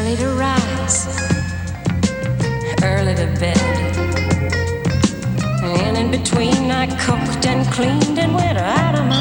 early to rise, early to bed. And in between I cooked and cleaned and went out of my